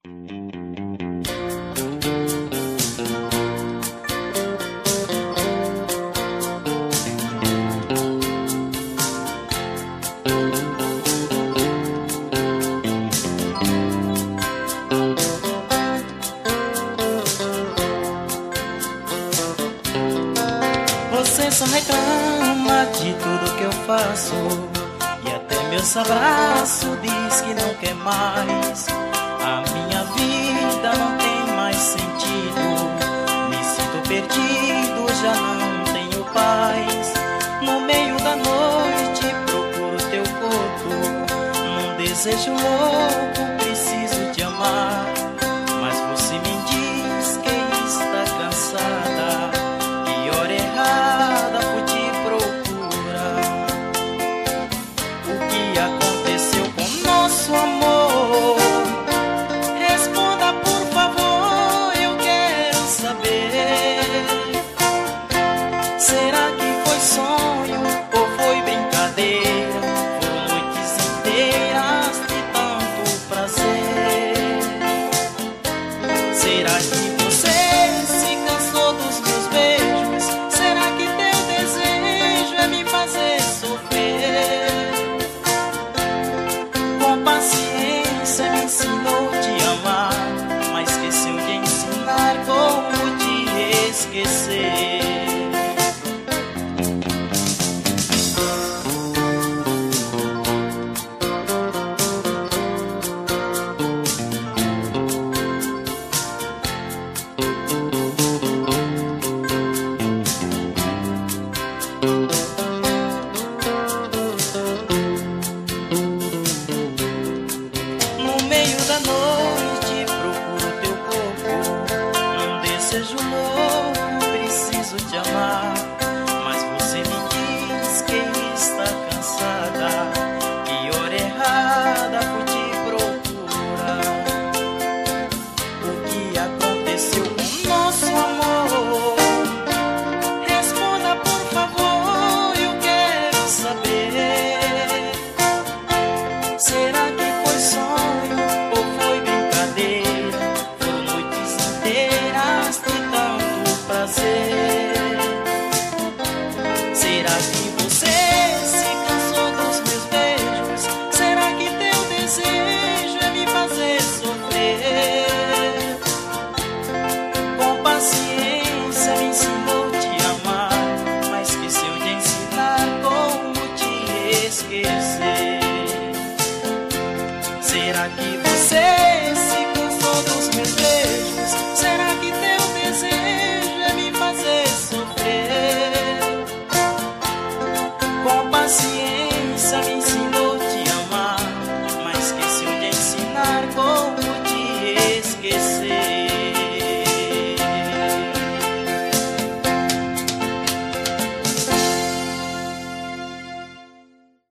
Você só reclama de tudo que eu faço, e até meus abraços diz que não quer mais. A minha vida não tem mais sentido, me sinto perdido, já não tenho paz. No meio da noite procuro teu corpo, num desejo louco